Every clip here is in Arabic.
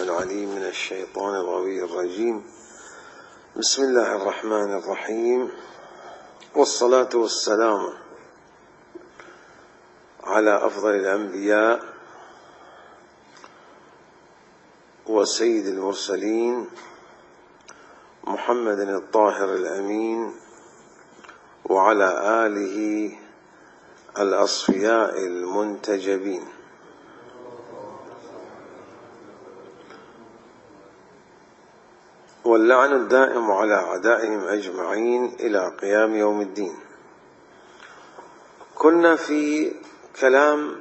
العليم من الشيطان الغوي الرجيم. بسم الله الرحمن الرحيم، والصلاة والسلام على أفضل الأنبياء وسيد المرسلين محمد الطاهر الأمين، وعلى آله الأصفياء المنتجبين. واللعن الدائم على أعدائهم أجمعين إلى قيام يوم الدين. كنا في كلام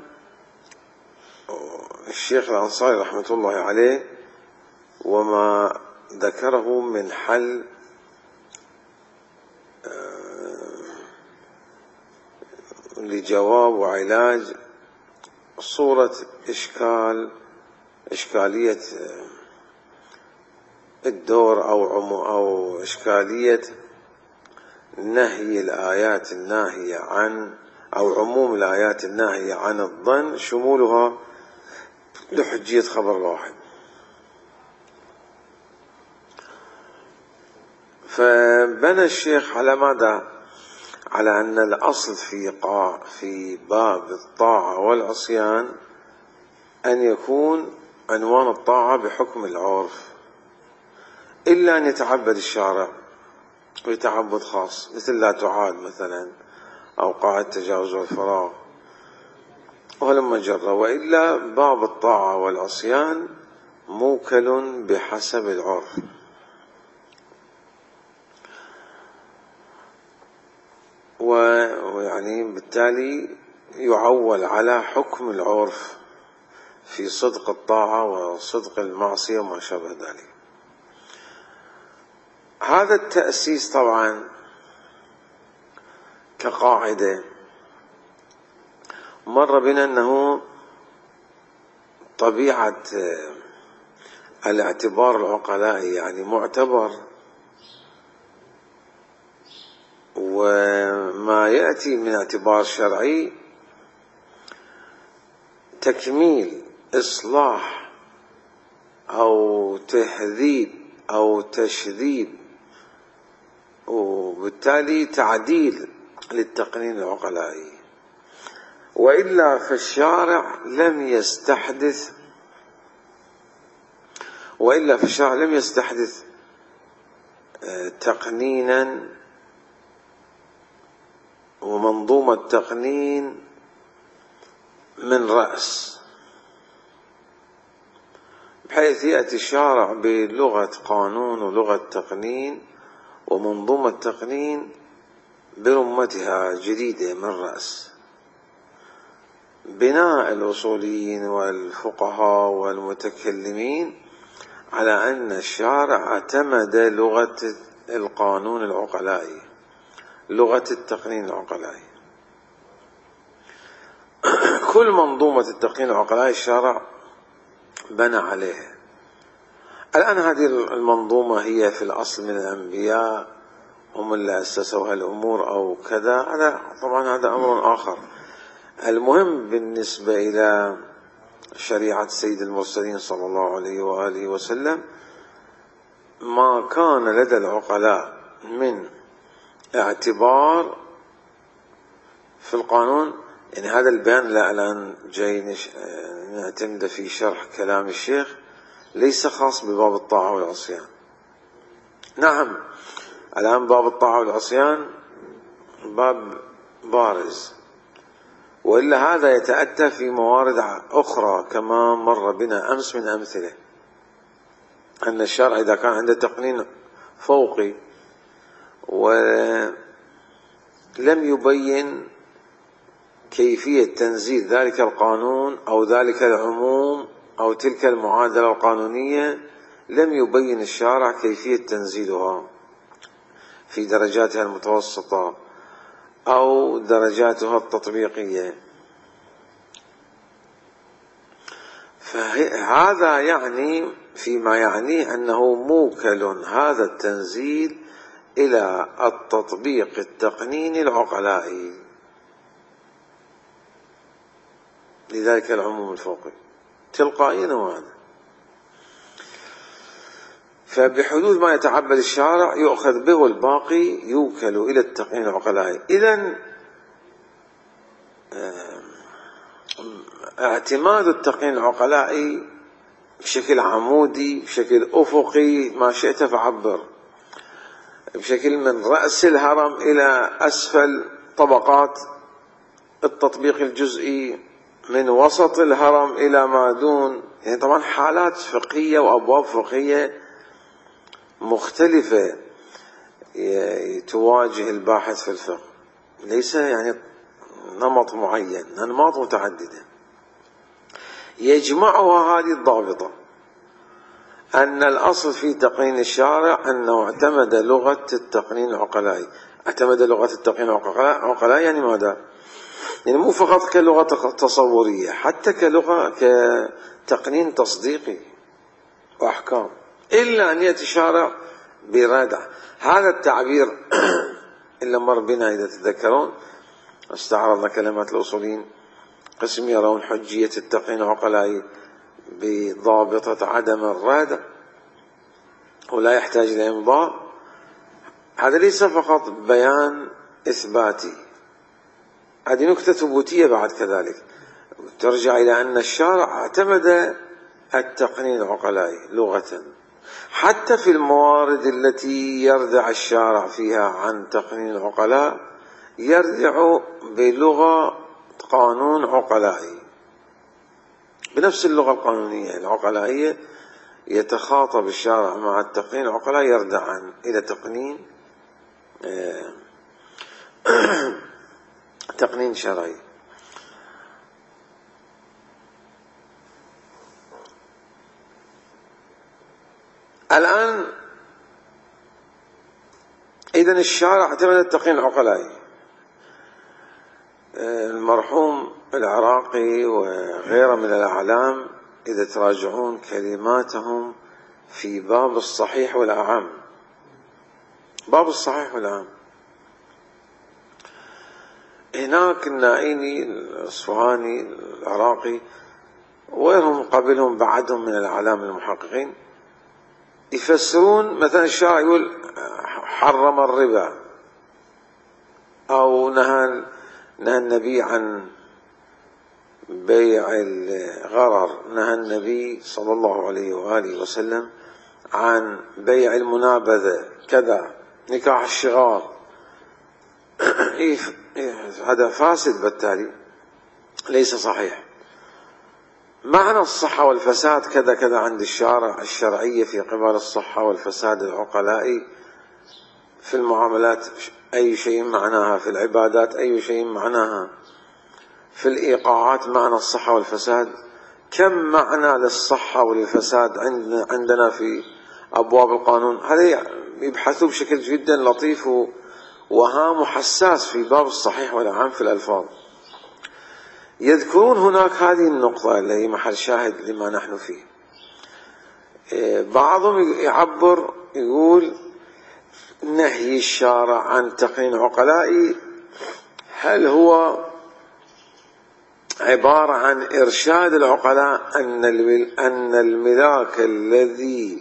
الشيخ الأنصاري رحمة الله عليه وما ذكره من حل لجواب وعلاج صورة إشكالية الدور أو إشكالية نهي الآيات الناهية عن أو عموم الآيات الناهية عن الظن شمولها لحجية خبر الواحد. فبنى الشيخ على ماذا؟ على أن الأصل في باب الطاعة والعصيان أن يكون عنوان الطاعة بحكم العرف، إلا أن يتعبد الشارع بتعبد خاص مثل لا تعاد مثلا أو قاعدة التجاوز والفراغ ولما جرى، وإلا باب الطاعة والعصيان موكل بحسب العرف. ويعني بالتالي يعول على حكم العرف في صدق الطاعة وصدق المعصية وما شابه ذلك. هذا التأسيس طبعا كقاعدة مر بنا أنه طبيعة الاعتبار العقلائي يعني معتبر، وما يأتي من اعتبار شرعي تكميل إصلاح أو تهذيب أو تشذيب، وبالتالي تعديل للتقنين العقلائي. وإلا فالشارع لم يستحدث تقنينا ومنظومة تقنين من رأس، بحيث يأتي الشارع بلغة قانون ولغة تقنين ومنظومة تقنين برمتها جديدة من رأس. بناء الأصوليين والفقهاء والمتكلمين على أن الشارع اعتمد لغة القانون العقلائي، لغة التقنين العقلائي. كل منظومة التقنين العقلائي الشارع بنى عليها. الآن هذه المنظومة هي في الأصل من الأنبياء، هم اللي أسسوا هالأمور أو كذا، هذا طبعا هذا أمر آخر. المهم بالنسبة إلى شريعة سيد المرسلين صلى الله عليه وآله وسلم ما كان لدى العقلاء من اعتبار في القانون. يعني هذا البيان لا الآن جاي نعتمد في شرح كلام الشيخ، ليس خاص بباب الطاعة والعصيان. نعم الآن باب الطاعة والعصيان باب بارز، وإلا هذا يتأتى في موارد أخرى كما مر بنا أمس من أمثلة، أن الشرع إذا كان عنده تقنين فوقي ولم يبين كيفية تنزيل ذلك القانون أو ذلك العموم أو تلك المعادلة القانونية، لم يبين الشارع كيفية تنزيلها في درجاتها المتوسطة أو درجاتها التطبيقية. فهذا يعني فيما يعنيه أنه موكل هذا التنزيل إلى التطبيق التقنيني العقلائي لذلك العموم الفوقي تلقائيا. وهذا فبحدود ما يتعبد الشارع يؤخذ به، والباقي يوكل إلى التقنين العقلائي. إذن اعتماد التقنين العقلائي بشكل عمودي، بشكل أفقي، ما شئت فعبر، بشكل من رأس الهرم إلى أسفل طبقات التطبيق الجزئي، من وسط الهرم إلى ما دون، يعني طبعا حالات فقهية وأبواب فقهية مختلفة تواجه الباحث في الفقه، ليس يعني نمط معين، أنماط متعددة يجمعها هذه الضابطة، أن الأصل في تقنين الشارع أنه اعتمد لغة التقنين العقلائي. اعتمد لغة التقنين العقلائي يعني ماذا؟ يعني مو فقط كلغة تصورية، حتى كلغة كتقنين تصديقي وأحكام، إلا أن يأتي الشارع بردع. هذا التعبير إلا مر بنا إذا تذكرون، استعرضنا كلمات الأصوليين، قسم يرون حجية التقنين العقلائي بضابطة عدم الردع ولا يحتاج إلى إمضاء. هذا ليس فقط بيان إثباتي، هذه نكتة ثبوتية بعد كذلك، ترجع إلى أن الشارع اعتمد التقنين العقلائي لغة، حتى في الموارد التي يردع الشارع فيها عن تقنين العقلاء يردع بلغة قانون عقلائي، بنفس اللغة القانونية العقلائية يتخاطب الشارع مع التقنين العقلائي يردع إلى تقنين تقنين شرعي. الآن إذن الشارع اعتمد التقنين العقلائي. المرحوم العراقي وغيره من الأعلام إذا تراجعون كلماتهم في باب الصحيح والأعم، باب الصحيح والأعم، هناك النائيني الأصفهاني العراقي وغيرهم قبلهم بعدهم من الأعلام المحققين يفسرون مثلا الشارع يقول حرم الربا، أو نهى النبي عن بيع الغرر، نهى النبي صلى الله عليه وآله وسلم عن بيع المنابذة كذا، نكاح الشغار. هذا فاسد، بالتالي ليس صحيح. معنى الصحة والفساد كذا كذا عند الشارع الشرعية في قبال الصحة والفساد العقلائي في المعاملات أي شيء معناها، في العبادات أي شيء معناها، في الإيقاعات معنى الصحة والفساد. كم معنى للصحة وللفساد عندنا في أبواب القانون، هذا يبحثوا بشكل جدا لطيف وهام وحساس في باب الصحيح والأعم في الألفاظ. يذكرون هناك هذه النقطة اللي هي محل شاهد لما نحن فيه. بعضهم يعبر يقول نهي الشارع عن تقنين عقلائي هل هو عبارة عن إرشاد العقلاء أن الملاك الذي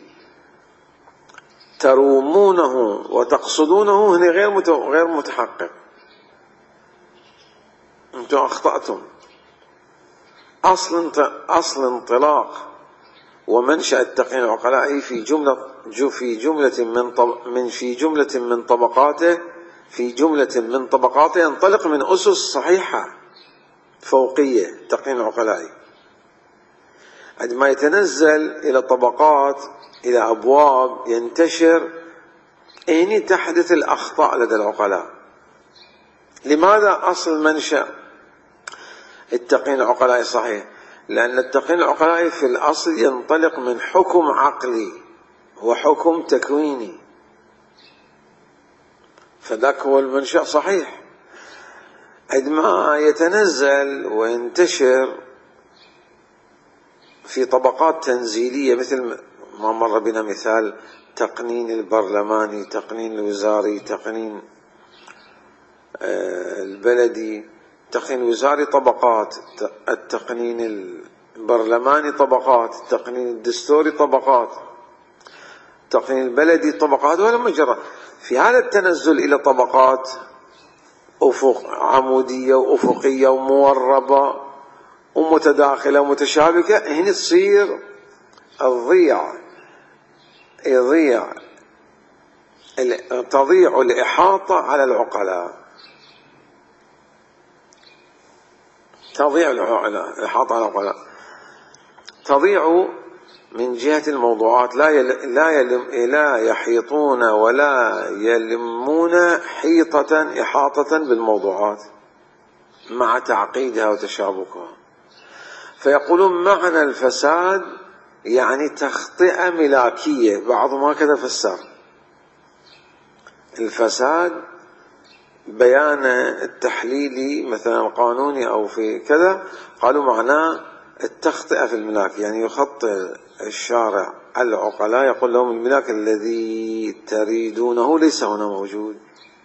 ترومونه وتقصدونه هنا غير متحقق، أنتم أخطأتم. أصل انطلاق ومنشأ التقنين العقلائي في جملة من طبقاته ينطلق من أسس صحيحة فوقية. التقنين العقلائي عندما يتنزل إلى طبقات، إلى أبواب، ينتشر، هنا تحدث الأخطاء لدى العقلاء. لماذا أصل منشأ التقنين العقلائي صحيح؟ لأن التقنين العقلائي في الأصل ينطلق من حكم عقلي وحكم تكويني، فذاك هو المنشأ صحيح. عندما يتنزل وينتشر في طبقات تنزيلية، مثل ما مر بنا مثال تقنين البرلماني، تقنين الوزاري، تقنين البلدي، التقنين الوزاري طبقات، التقنين البرلماني طبقات، التقنين الدستوري طبقات، التقنين البلدي طبقات ولا مجرد في هذا التنزل إلى طبقات أفق عمودية وأفقية وموربة ومتداخلة ومتشابكة، هنا تصير تضيع الإحاطة على العقلاء، تضيع من جهة الموضوعات، لا يحيطون ولا يلمون إحاطة بالموضوعات مع تعقيدها وتشابكها. فيقولون معنى الفساد يعني تخطئة ملاكية، بعضهم هكذا فسر الفساد بيان التحليلي مثلا القانوني أو في كذا، قالوا معناه التخطئة في الملاك، يعني يخطئ الشارع العقلاء يقول لهم الملاك الذي تريدونه ليس هنا موجود،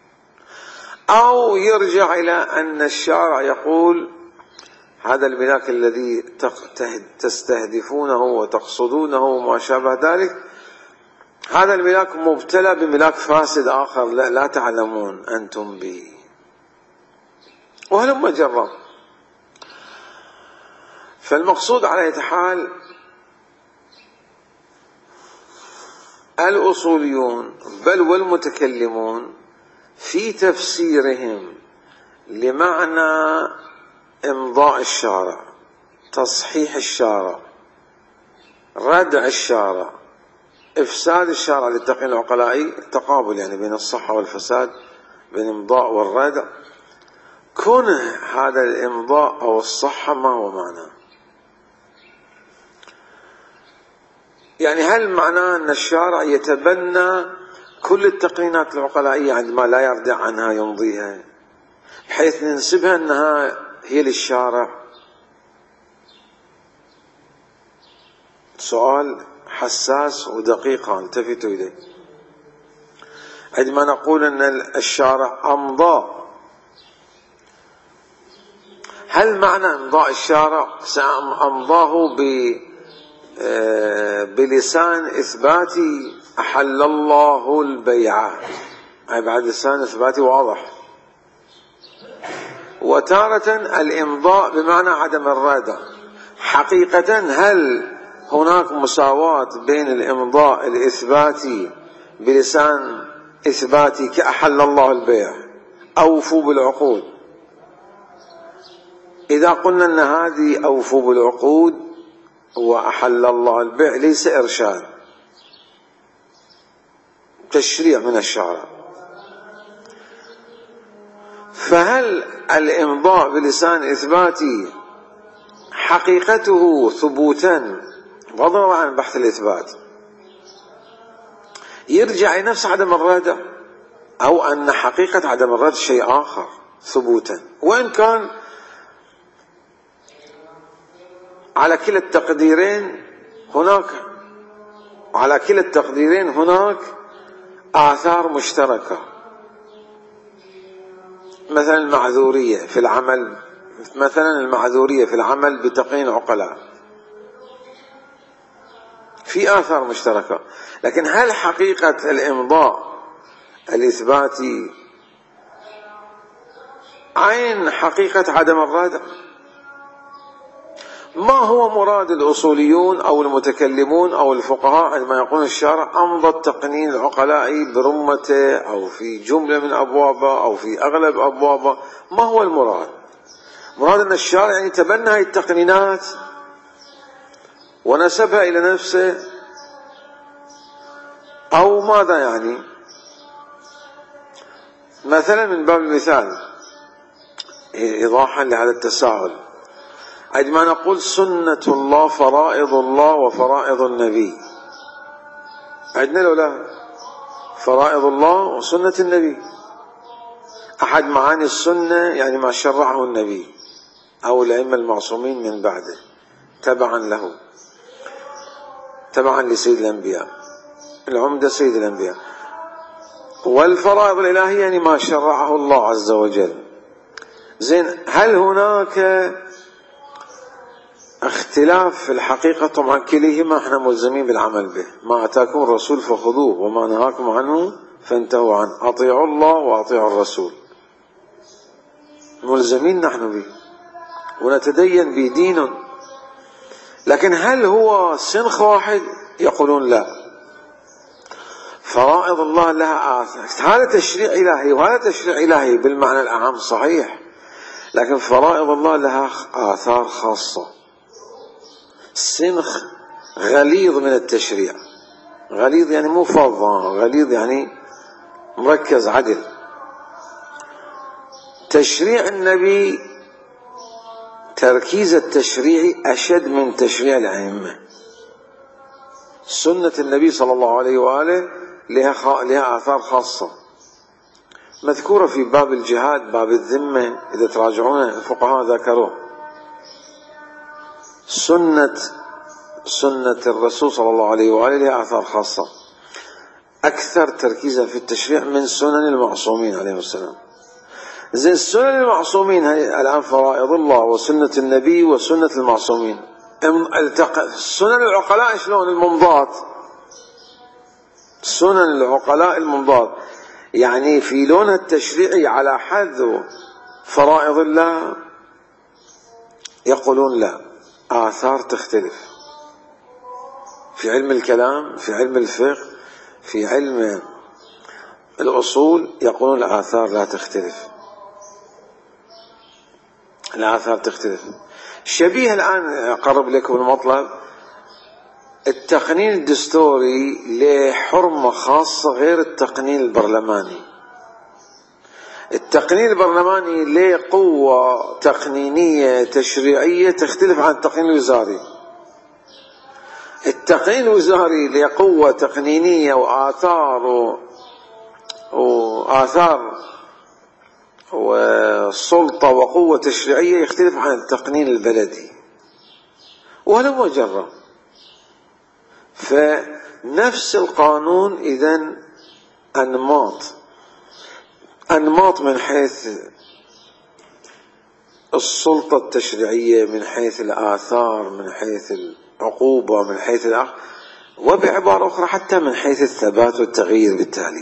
أو يرجع إلى أن الشارع يقول هذا الملاك الذي تستهدفونه وتقصدونه وما شابه ذلك، هذا الملاك مبتلى بملاك فاسد آخر لا تعلمون أنتم به، وهلم جرا. فالمقصود على أي حال الأصوليون بل والمتكلمون في تفسيرهم لمعنى إمضاء الشارع، تصحيح الشارع، ردع الشارع، إفساد الشارع للتقنين العقلائي، تقابل يعني بين الصحة والفساد، بين الإمضاء والردع. كونه هذا الإمضاء أو الصحة ما هو معناه؟ يعني هل معناه أن الشارع يتبنى كل التقنينات العقلائية عندما لا يردع عنها يمضيها بحيث ننسبها أنها هي للشارع؟ سؤال حساس ودقيق، التفتوا إليه. عندما نقول أن الشارع أمضى، هل معنى إمضاء الشارع أمضاه بلسان إثباتي أحل الله البيع، أي بعد لسان إثباتي واضح، وتارة الإمضاء بمعنى عدم الردع؟ حقيقة هل هناك مساواة بين الإمضاء الإثباتي بلسان إثباتي كأحل الله البيع، أوفوا بالعقود؟ إذا قلنا أن هذه أوفوا بالعقود وأحل الله البيع ليس إرشاد، تشريع من الشارع، فهل الإمضاء بلسان إثباتي حقيقته ثبوتا بغض عن بحث الإثبات يرجع إلى نفس عدم الردع، أو أن حقيقة عدم الردع شيء آخر ثبوتا، وإن كان على كلا التقديرين هناك آثار مشتركة، مثلا المعذورية في العمل بتقنين العقلاء في آثار مشتركة، لكن هل حقيقة الإمضاء الإثباتي عين حقيقة عدم الردع؟ ما هو مراد الأصوليون أو المتكلمون أو الفقهاء عندما يقولون الشارع أمضى التقنين العقلائي برمته أو في جملة من أبوابه أو في أغلب أبوابه؟ ما هو المراد؟ مراد أن الشارع يعني تبنى هذه التقنينات ونسبها إلى نفسه، أو ماذا يعني؟ مثلا من باب المثال إيضاحا لهذا التساؤل، عندما نقول سنة الله فرائض الله وفرائض النبي، عندنا لو لا فرائض الله وسنة النبي، أحد معاني السنة يعني ما شرعه النبي أو الأئمة المعصومين من بعده تبعا له، تبعا لسيد الأنبياء، العمدة سيد الأنبياء. والفرائض الإلهية يعني ما شرعه الله عز وجل. زين، هل هناك اختلاف في الحقيقة طبعا كليهما احنا ملزمين بالعمل به. ما أتاكم الرسول فخذوه وما نهاكم عنه فانتهوا عنه. أطيعوا الله وأطيعوا الرسول، ملزمين نحن به ونتدين به دين. لكن هل هو سنخ واحد؟ يقولون لا. فرائض الله لها آثار، هذا تشريع إلهي وهذا تشريع إلهي بالمعنى الأعم صحيح، لكن فرائض الله لها آثار خاصة. سنخ غليظ من التشريع، غليظ يعني مو فظ، غليظ يعني مركز عدل. تشريع النبي تركيز التشريع أشد من تشريع الأئمة. سنة النبي صلى الله عليه وآله لها آثار خاصة مذكورة في باب الجهاد، باب الذمة، إذا تراجعون الفقهاء ذكروه. سنة الرسول صلى الله عليه وآله لها آثار خاصة أكثر تركيزا في التشريع من سنن المعصومين عليه السلام. زين سنن المعصومين الآن فرائض الله وسنة النبي وسنة المعصومين. سنن العقلاء شلون الممضات؟ سنن العقلاء الممضات يعني في لونها التشريعي على حد فرائض الله. يقولون لا، آثار تختلف. في علم الكلام، في علم الفقه، في علم الأصول يقولون الآثار لا تختلف، الآثار تختلف. شبيه الآن أقرب لكم المطلب، التقنين الدستوري له حرمة خاصة غير التقنين البرلماني. التقنين البرلماني له قوة تقنينية تشريعية تختلف عن التقنين الوزاري. التقنين الوزاري له قوة تقنينية وآثار وسلطة وقوة تشريعية يختلف عن التقنين البلدي، وهذا هو جرى. فنفس القانون إذن أنماط من حيث السلطة التشريعية، من حيث الآثار، من حيث العقوبة، من حيث وبعبارة أخرى حتى من حيث الثبات والتغيير. بالتالي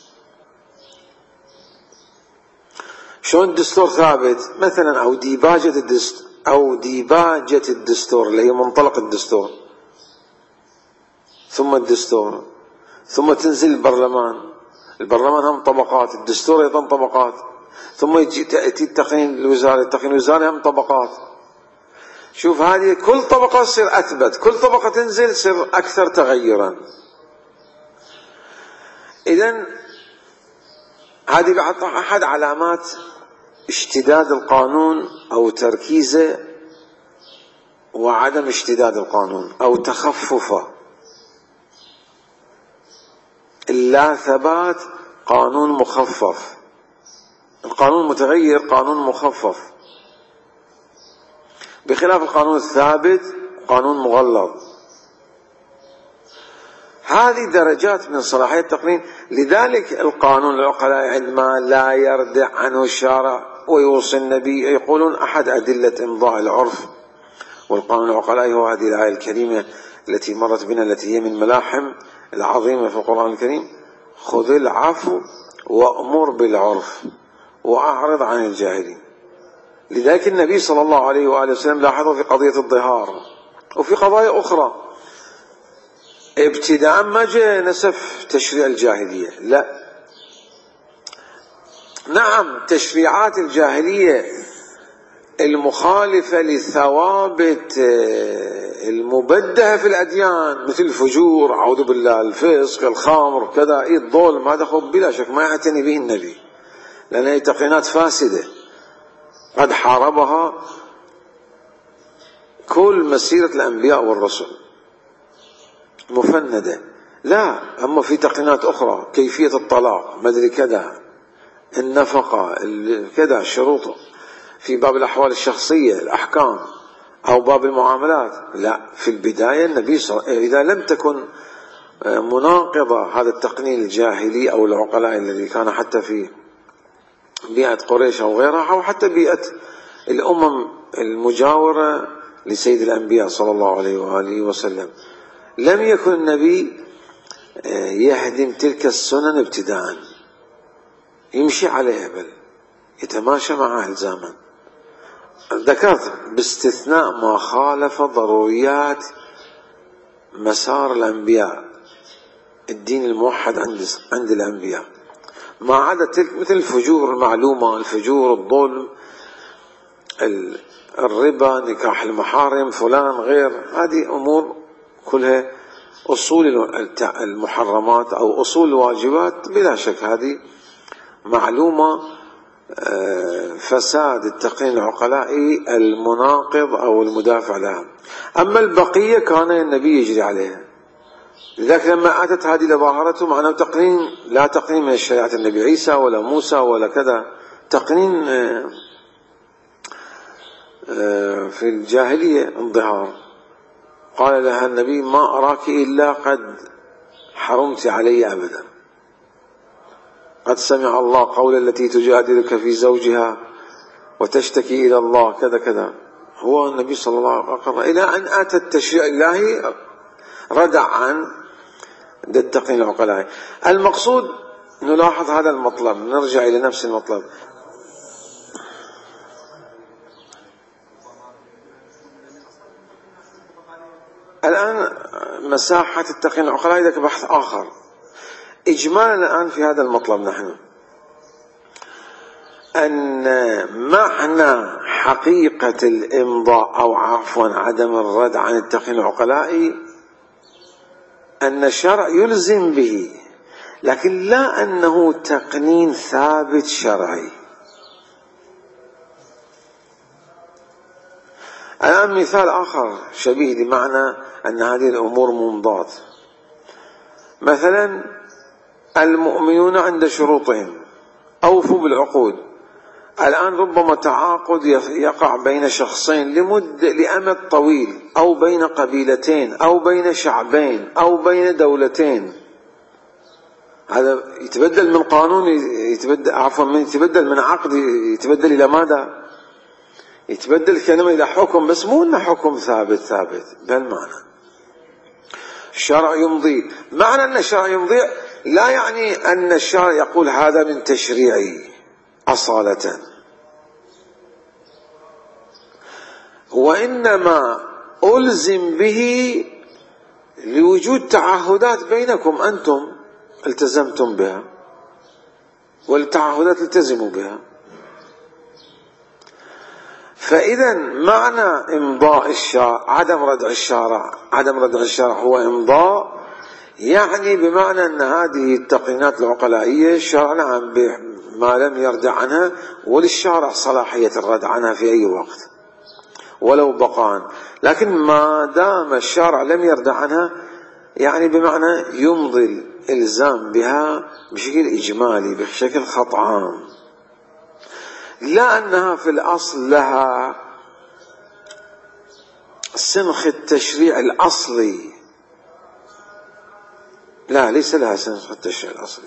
شلون الدستور ثابت مثلا، أو ديباجة الدستور اللي هي منطلق الدستور، ثم الدستور، ثم تنزل البرلمان هم طبقات، الدستور أيضا طبقات، ثم تأتي التقنين الوزاري هم طبقات. شوف هذه كل طبقة تصير أثبت، كل طبقة تنزل تصير أكثر تغيرا. إذن هذه أحد علامات اشتداد القانون أو تركيزه، وعدم اشتداد القانون أو تخففه. اللا ثبات قانون مخفف، القانون المتغير قانون مخفف، بخلاف القانون الثابت قانون مغلظ. هذه درجات من صلاحية التقنين. لذلك القانون العقلاء عندما لا يردع عنه الشارع ويوصي النبي، يقولون أحد أدلة إمضاء العرف والقانون العقلاء هو هذه الآية الكريمة التي مرت بنا، التي هي من ملاحم العظيمة في القرآن الكريم: خذ العفو وأمر بالعرف وأعرض عن الجاهلين. لذلك النبي صلى الله عليه وآله وسلم لاحظوا في قضية الظهار وفي قضايا أخرى ابتداء ما جاء نسف تشريع الجاهلية، لا، نعم تشريعات الجاهلية المخالفة للثوابت المبدهة في الأديان مثل الفجور، أعوذ بالله، الفسق، الخمر، كذا، الظلم، هذا خب بلا شك ما يعتني به النبي، لأن هي تقنينات فاسدة قد حاربها كل مسيرة الأنبياء والرسل مفندة. لا، أما في تقنينات أخرى، كيفية الطلاق، مدري كذا، النفقة، كذا، الشروط في باب الأحوال الشخصية، الأحكام، أو باب المعاملات. لا، في البداية النبي إذا لم تكن مناقضة هذا التقنين الجاهلي أو العقلاء الذي كان حتى في بيئة قريش أو غيرها، أو حتى بيئة الأمم المجاورة لسيد الأنبياء صلى الله عليه وآله وسلم. لم يكن النبي يهدم تلك السنن ابتداء، يمشي عليها، بل يتماشى معها الزاما. ذكرت باستثناء ما خالف ضروريات مسار الأنبياء، الدين الموحد عند الأنبياء، ما عدا تلك مثل الفجور المعلومة، الفجور، الظلم، الربا، نكاح المحارم، فلان غير، هذه أمور كلها أصول المحرمات أو أصول الواجبات، بلا شك هذه معلومة. فساد التقنين العقلائي المناقض أو المدافع لها. أما البقية كان النبي يجري عليها، لذلك لما أتت هذه لظاهرته معناه تقنين، لا تقنين من الشريعة النبي عيسى ولا موسى ولا كذا، تقنين في الجاهلية انظهار. قال لها النبي: ما أراك إلا قد حرمت علي أبدا، قد سمع الله قول التي تجادلك في زوجها وتشتكي إلى الله كذا كذا. هو النبي صلى الله عليه وسلم إلى أن أتى التشريع الله ردع عن التقنين العقلائي. المقصود نلاحظ هذا المطلب، نرجع إلى نفس المطلب. الآن مساحة التقنين العقلائي ذاك بحث آخر. إجمالا الآن في هذا المطلب نحن أن معنى حقيقة الإمضاء أو عفوا عدم الرد عن التقنين العقلائي أن الشرع يلزم به، لكن لا أنه تقنين ثابت شرعي. الآن مثال آخر شبيه لمعنى أن هذه الأمور ممضاة. مثلا المؤمنون عند شروطهم أوفوا بالعقود. الآن ربما تعاقد يقع بين شخصين لأمد طويل، أو بين قبيلتين، أو بين شعبين، أو بين دولتين. هذا يتبدل من قانون، يتبدل من عقد، يتبدل إلى ماذا؟ يتبدل كلمة إلى حكم، بس مو إنه حكم ثابت، بل معنى الشرع يمضي. معنى أن الشرع يمضي لا يعني أن الشرع يقول هذا من تشريعي أصالة، وإنما ألزم به لوجود تعهدات بينكم، أنتم التزمتم بها والتعهدات التزموا بها. فإذا معنى إمضاء الشرع عدم ردع الشرع هو إمضاء، يعني بمعنى أن هذه التقنينات العقلائية شرعنا ما لم يردع عنها، وللشارع صلاحية الردع عنها في أي وقت ولو بقان، لكن ما دام الشارع لم يردع عنها يعني بمعنى يمضي الإلزام بها بشكل إجمالي، بشكل خط عام، لا أنها في الأصل لها سنخ التشريع الأصلي. لا، ليس لها سنخ التشريع الأصلي.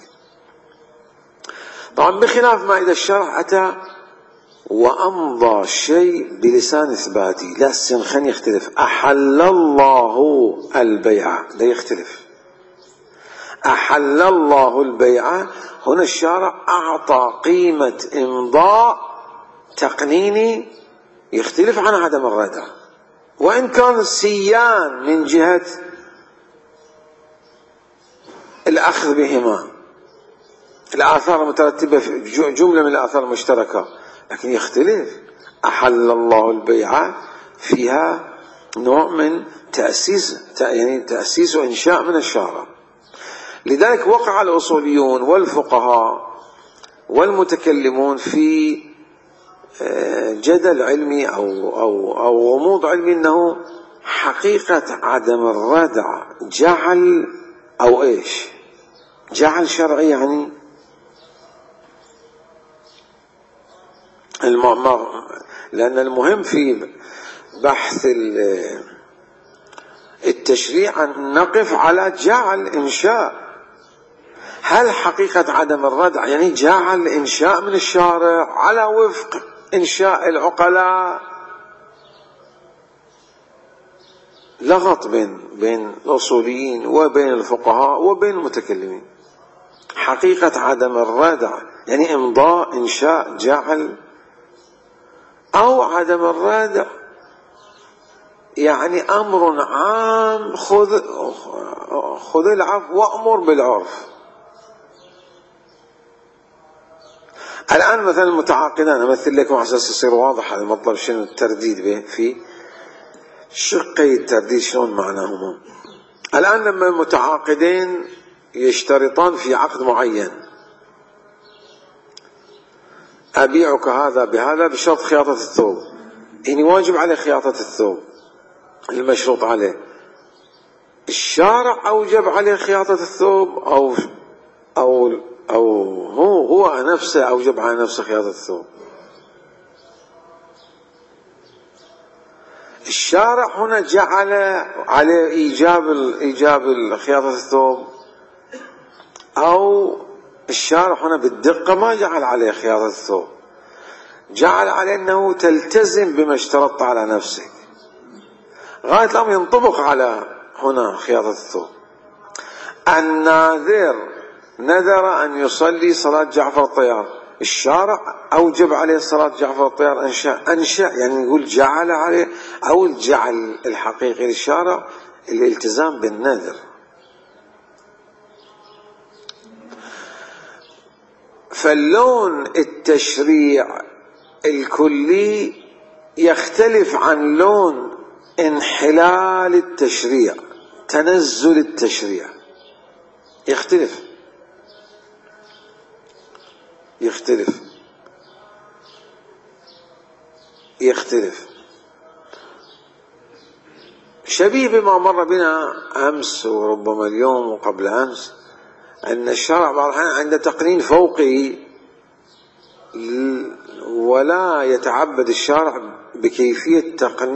طبعا بخلاف ما إذا الشرع أتى وأمضى شيء بلسان إثباتي، لا، السنخين يختلف. أحل الله البيع، ده يختلف. أحل الله البيع، هنا الشارع أعطى قيمة إمضاء تقنيني يختلف عن عدم الردع، وإن كان سيان من جهة الأخذ بهما، الآثار المترتبة في جملة من الآثار المشتركة، لكن يختلف. أحل الله البيع فيها نوع من تأسيس وإنشاء من الشارع. لذلك وقع الأصوليون والفقهاء والمتكلمون في جدل علمي أو غموض علمي، أنه حقيقة عدم الردع جعل أو إيش؟ جعل شرعي، يعني لأن المهم في بحث التشريع أن نقف على جعل إنشاء. هل حقيقة عدم الردع يعني جعل إنشاء من الشارع على وفق إنشاء العقلاء، لغط بين الأصوليين وبين الفقهاء وبين المتكلمين. حقيقة عدم الردع يعني إمضاء، إنشاء، جعل، أو عدم الردع يعني أمر عام، خذ العفو وأمر بالعرف. الآن مثلا المتعاقدان، أمثل لكم على أساس يصير واضح هذا المطلب شنو الترديد به في شقي الترديد شلون معناهما. الآن لما المتعاقدين يشترطان في عقد معين، أبيعك هذا بهذا بشرط خياطة الثوب، يعني واجب عليه خياطة الثوب المشروط عليه، الشارع أوجب عليه خياطة الثوب أو هو نفسه أوجب على نفسه خياطة الثوب؟ الشارع هنا جعل عليه إيجاب خياطة الثوب، أو الشارع هنا بالدقة ما جعل عليه خياطة الثوب، جعل عليه أنه تلتزم بما اشترطت على نفسك، غاية الأمر ينطبق على هنا خياطة الثوب. الناذر نذر أن يصلي صلاة جعفر الطيار، الشارع أوجب عليه صلاة جعفر الطيار، أنشأ يعني نقول جعل عليه، أو الجعل الحقيقي للشارع الالتزام بالنذر. فاللون التشريع الكلي يختلف عن لون انحلال التشريع، تنزل التشريع، يختلف شبيه بما مر بنا أمس وربما اليوم وقبل أمس، أن الشرع بعض الأحيان عنده تقنين فوقي، ولا يتعبد الشارع بكيفية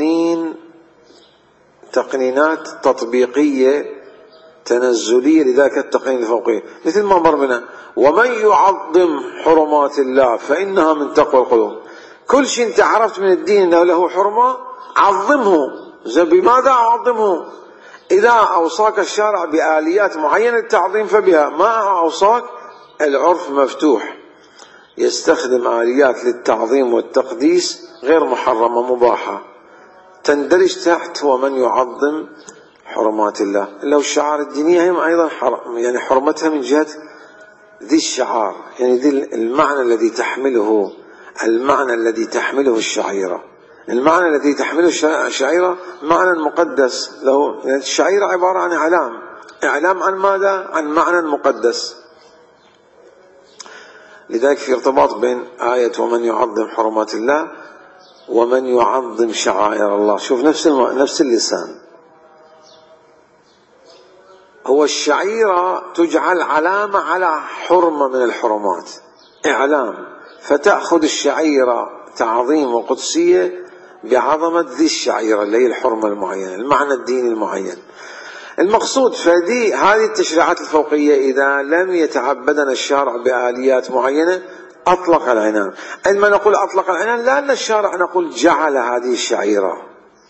تقنينات تطبيقية تنزلية لذلك التقنين الفوقي، مثل ما مر بنا ومن يعظم حرمات الله فإنها من تقوى القلوب. كل شيء انت عرفت من الدين انه له حرمة عظمه. بماذا أعظمه؟ إذا أوصاك الشارع بآليات معينة للتعظيم فبها، ما أوصاك العرف مفتوح، يستخدم آليات للتعظيم والتقديس غير محرمة مباحة، تندرج تحت ومن يعظم حرمات الله. لو الشعائر الدينية هم أيضا يعني حرمتها من جهة ذي الشعار، يعني ذي المعنى الذي تحمله الشعيرة. المعنى الذي تحمله الشعيرة معنى مقدس له، يعني الشعيرة عبارة عن إعلام عن ماذا؟ عن معنى مقدس. لذلك في ارتباط بين آية ومن يعظم حرمات الله ومن يعظم شعائر الله. شوف نفس اللسان. هو الشعيرة تجعل علامة على حرمة من الحرمات، إعلام، فتأخذ الشعيرة تعظيم وقدسية بعظمة ذي الشعيرة اللي هي الحرمة المعينة، المعنى الديني المعين المقصود. هذه التشريعات الفوقية إذا لم يتعبدنا الشارع بآليات معينة أطلق العنان. عندما نقول أطلق العنان لا أن الشارع نقول جعل هذه الشعيرة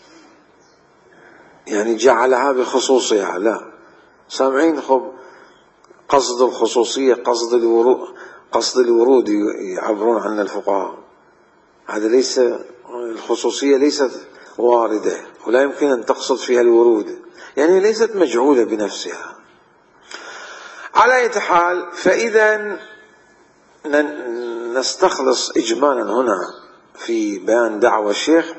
يعني جعلها بخصوصها، لا. سامعين؟ خب قصد الخصوصية، قصد الورود يعبرون عن الفقهاء، هذا ليس، الخصوصية ليست واردة ولا يمكن أن تقصد فيها الورود، يعني ليست مجعولة بنفسها. على أي حال، فإذا نستخلص إجمالا هنا في بيان دعوى الشيخ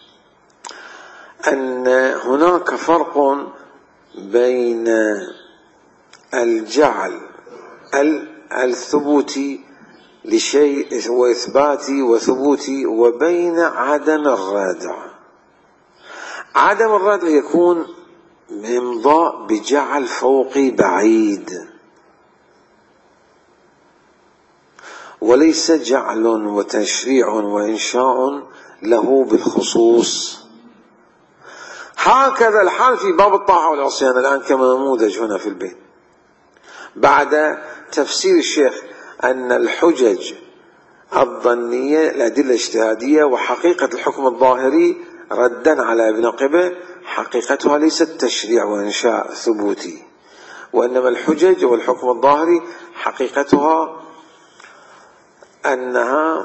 أن هناك فرق بين الجعل الثبوتي لشيء وإثباتي وثبوتي وبين عدم الردع. عدم الردع يكون إمضاء بجعل فوقي بعيد، وليس جعل وتشريع وإنشاء له بالخصوص. هكذا الحال في باب الطاعة والعصيان الآن كنموذج هنا في البيت، بعد تفسير الشيخ أن الحجج الظنية الأدلة الاجتهادية وحقيقة الحكم الظاهري ردا على ابن قبة حقيقتها ليست تشريع وإنشاء ثبوتي، وإنما الحجج والحكم الظاهري حقيقتها أنها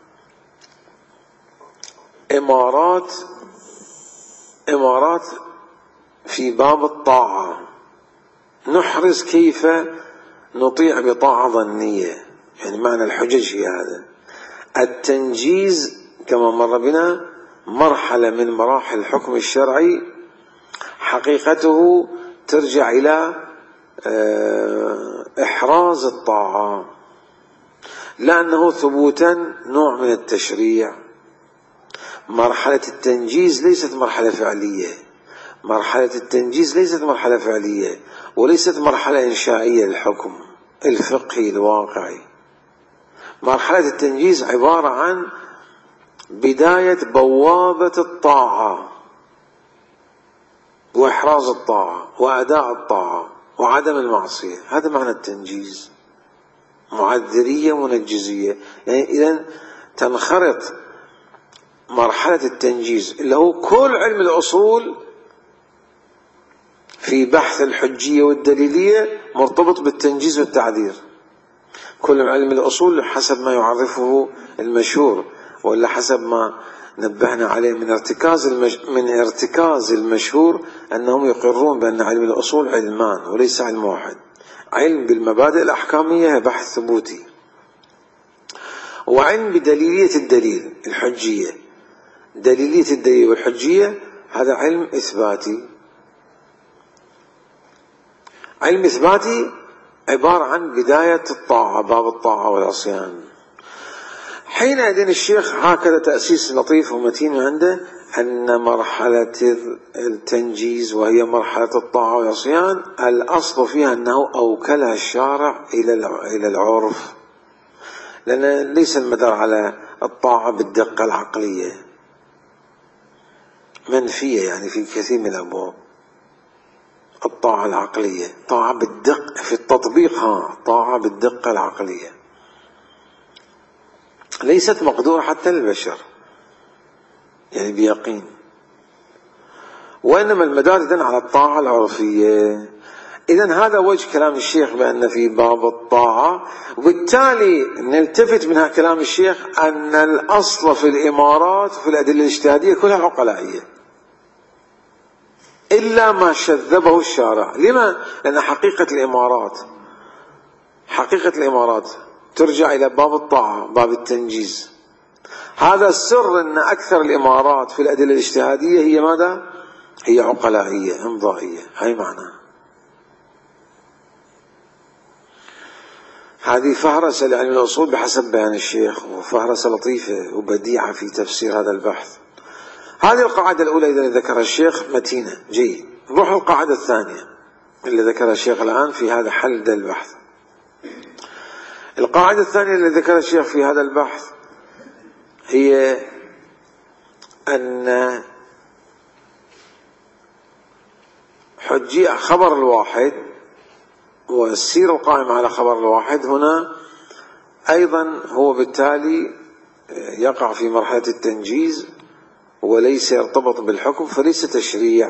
إمارات في باب الطاعة، نحرز كيف نطيع بطاعة ظنية. يعني معنى الحجج هي هذا. التنجيز كما مر بنا مرحلة من مراحل الحكم الشرعي حقيقته ترجع إلى إحراز الطاعة، لأنه ثبوتا نوع من التشريع. مرحلة التنجيز ليست مرحلة فعلية، مرحلة التنجيز ليست مرحلة فعلية وليست مرحلة إنشائية للحكم الفقهي الواقعي. مرحلة التنجيز عبارة عن بداية بوابة الطاعة وإحراز الطاعة وأداء الطاعة وعدم المعصية. هذا معنى التنجيز، معذرية منجزية. يعني إذن تنخرط مرحلة التنجيز اللي هو كل علم الأصول في بحث الحجية والدليلية مرتبط بالتنجيز والتعذير. كل علم الأصول حسب ما يعرفه المشهور، ولا حسب ما نبهنا عليه من ارتكاز المشهور أنهم يقرون بأن علم الأصول علمان وليس علم واحد. علم بالمبادئ الأحكامية بحث ثبوتي، وعلم بدليلية الدليل الحجية. دليلية الدليل والحجية هذا علم إثباتي. علم إثباتي عبارة عن بداية الطاعة، باب الطاعة والعصيان. حينئذ الشيخ هكذا تأسيس لطيف ومتين عنده أن مرحلة التنجيز وهي مرحلة الطاعة والعصيان الأصل فيها أنه أوكلها الشارع إلى العرف، لأن ليس المدار على الطاعة بالدقة العقلية، منفية يعني في كثير من الأبواب. الطاعة العقلية طاعة بالدقة في التطبيق، طاعة بالدقة العقلية ليست مقدورة حتى للبشر يعني بيقين، وإنما المدار إذن على الطاعة العرفية. إذن هذا وجه كلام الشيخ بأن في باب الطاعة، وبالتالي نلتفت منها كلام الشيخ أن الأصل في الإمارات وفي الأدلة الاجتهادية كلها عقلائية إلا ما شذبه الشارع. لما؟ لأن حقيقة الإمارات ترجع إلى باب الطاعة، باب التنجيز. هذا السر أن أكثر الإمارات في الأدلة الاجتهادية هي ماذا؟ هي عقلائية إمضائية. هاي معناها. هذه فهرسة لعلم الأصول بحسب بيان الشيخ، وفهرسة لطيفة وبديعة في تفسير هذا البحث. هذه القاعدة الأولى إذا ذكرها الشيخ متينة جيد. نروح القاعدة الثانية اللي ذكرها الشيخ الآن في هذا حل البحث. القاعدة الثانية اللي ذكرها الشيخ في هذا البحث هي أن حجية خبر الواحد والسير القائم على خبر الواحد هنا أيضا هو بالتالي يقع في مرحلة التنجيز وليس يرتبط بالحكم، فليس تشريع.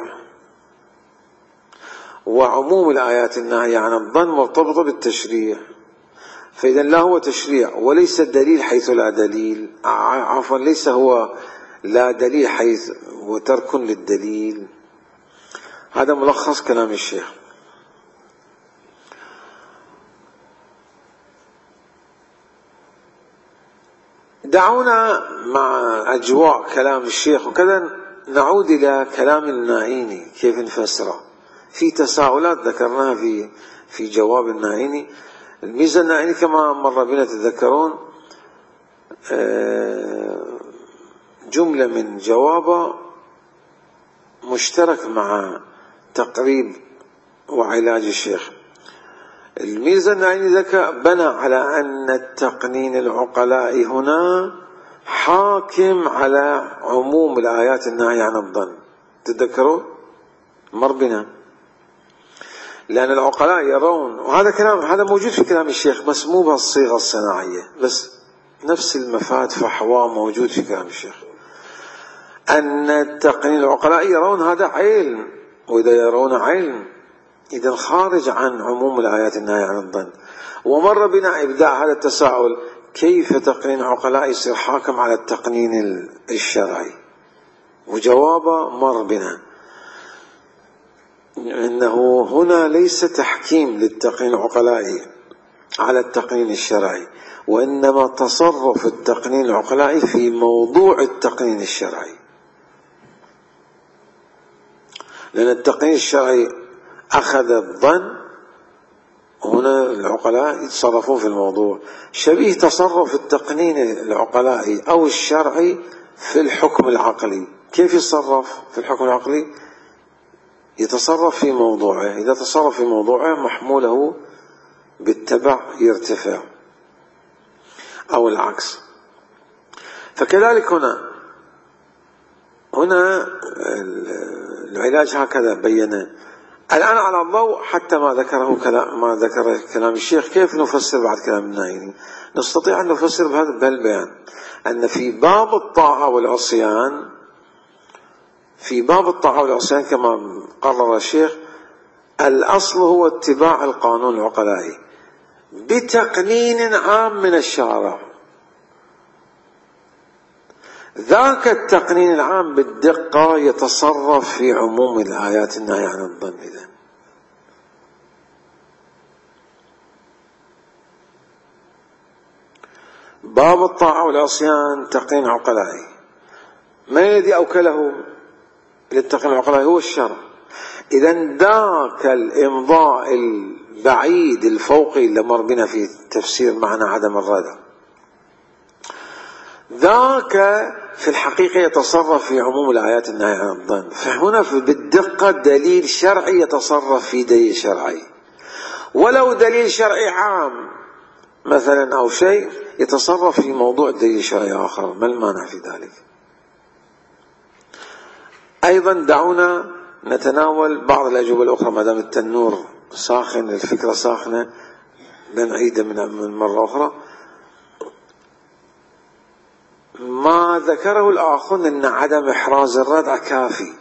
وعموم الآيات الناهية عن الظن مرتبطة بالتشريع، فإذا لا هو تشريع وليس الدليل حيث لا دليل، عفوا ليس هو لا دليل حيث وترك للدليل. هذا ملخص كلام الشيخ. دعونا مع أجواء كلام الشيخ وكذا نعود إلى كلام النائيني كيف نفسره. في تساؤلات ذكرناها في جواب النائيني. الميزة النائيني كما مر بنا تذكرون جملة من جوابه مشترك مع تقريب وعلاج الشيخ. الميزة النائيني بنى على أن التقنين العقلاء هنا حاكم على عموم الآيات الناهية عن الظن. تذكروا مر بنا، لأن العقلاء يرون، وهذا كلام هذا موجود في كلام الشيخ بس مو بالصيغة الصناعية، بس نفس المفاد فحوى موجود في كلام الشيخ. أن التقنين العقلاء يرون هذا علم، وإذا يرون علم إذا خارج عن عموم الآيات الناهية عن الظن. ومر بنا إبداع هذا التساؤل: كيف تقنين عقلاء يصير حاكم على التقنين الشرعي؟ وجوابه مر بنا إنه هنا ليس تحكيم للتقنين العقلائي على التقنين الشرعي، وإنما تصرف التقنين العقلائي في موضوع التقنين الشرعي، لأن التقنين الشرعي أخذ الظن، هنا العقلاء يتصرفون في الموضوع. شبيه تصرف التقنين العقلائي أو الشرعي في الحكم العقلي. كيف يتصرف في الحكم العقلي؟ يتصرف في موضوعه، إذا تصرف في موضوعه محموله بالتبع يرتفع أو العكس. فكذلك هنا العلاج هكذا بينه. الآن على الضوء حتى ما ذكر كلام الشيخ، كيف نفسر بعد كلام النايني؟ نستطيع أن نفسر بهالبيان أن في باب الطاعة والعصيان كما قرر الشيخ، الأصل هو اتباع القانون العقلائي بتقنين عام من الشارع. ذاك التقنين العام بالدقة يتصرف في عموم الآيات الناهية عن الظن. إذن باب الطاعة والعصيان تقنين عقلائي. من الذي أوكله للتقنين العقلائي؟ هو الشرع. إذن ذاك الإمضاء البعيد الفوقي اللي مر بنا في تفسير معنى عدم الردع، ذاك في الحقيقة يتصرف في عموم الآيات الناهية عن الظن. فهنا بالدقة دليل شرعي يتصرف في دليل شرعي، ولو دليل شرعي عام مثلا أو شيء يتصرف في موضوع دليل شرعي آخر، ما المانع في ذلك؟ أيضا دعونا نتناول بعض الأجوبة الأخرى ما دام التنور ساخن، الفكرة ساخنة، بنعيدها من مرة أخرى. ما ذكره الآخرون أن عدم إحراز الردع كافي،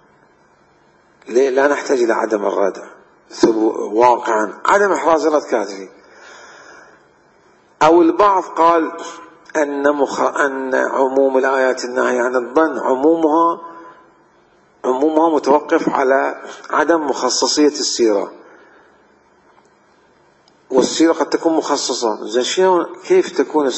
لا نحتاج إلى عدم الردع واقعا، عدم إحراز الردع كافي. أو البعض قال أن عموم الآيات الناهية عن الظن عمومها متوقف على عدم مخصصية السيرة، والسيرة قد تكون مخصصة. كيف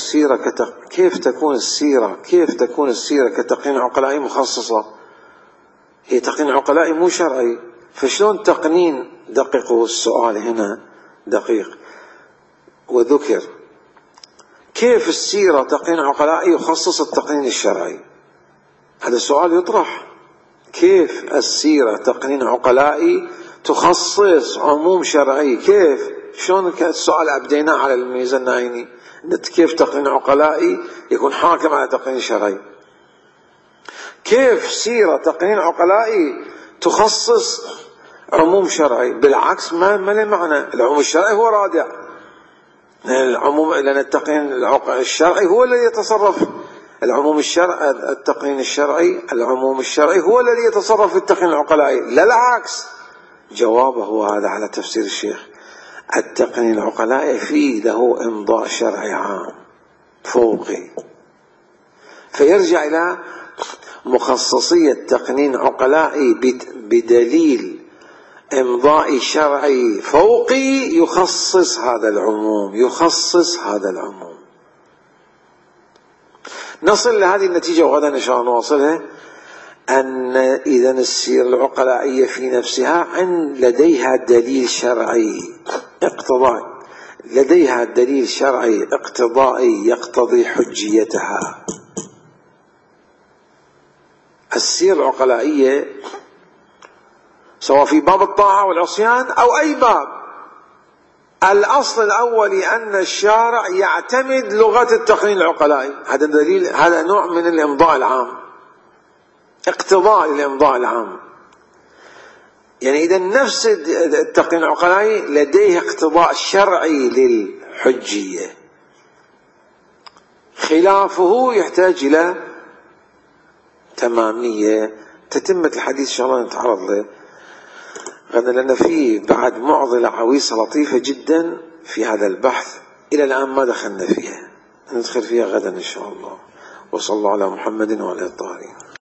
تكون السيرة كتقنين عقلائي مخصصة؟ هي تقنين عقلائي مو شرعي، فشلون تقنين؟ دققوا السؤال هنا دقيق وذكر. كيف السيرة تقنين عقلائي يخصص التقنين الشرعي؟ هذا السؤال يطرح. كيف السيرة تقنين عقلائي تخصص عموم شرعي؟ كيف؟ شلون السؤال أبديناه على الميزان النايني، كيف تقنين عقلائي يكون حاكم على تقنين شرعي؟ كيف سيرة تقنين عقلائي تخصص عموم شرعي؟ بالعكس، ما له معنى. العموم الشرعي هو رادع، لأن التقنين الشرعي هو الذي يتصرف. العموم الشرعي التقنين الشرعي العموم الشرعي هو الذي يتصرف في التقنين العقلائي، لا العكس. جوابه هو هذا على تفسير الشيخ. التقنين العقلائي فيه له إمضاء شرعي عام فوقي، فيرجع إلى مخصصية تقنين عقلائي بدليل إمضاء شرعي فوقي يخصص هذا العموم. نصل لهذه النتيجة، وغدا إن شاء الله نواصلها، أن إذا السيرة العقلائية في نفسها لديها دليل شرعي اقتضائي يقتضي حجيتها. السيرة العقلائية سواء في باب الطاعة والعصيان أو أي باب، الأصل الأولي أن الشارع يعتمد لغة التقنين العقلائي. هذا دليل، هذا نوع من الإمضاء العام، اقتضاء الإمضاء العام. يعني إذا نفس التقنين العقلائي لديه اقتضاء شرعي تمامية تتمة الحديث إن شاء الله نتعرض له غدا، لأن في بعد معضلة عويصة لطيفة جدا في هذا البحث إلى الآن ما دخلنا فيها، ندخل فيها غدا إن شاء الله. وصلى الله على محمد وعلى الطاهرين.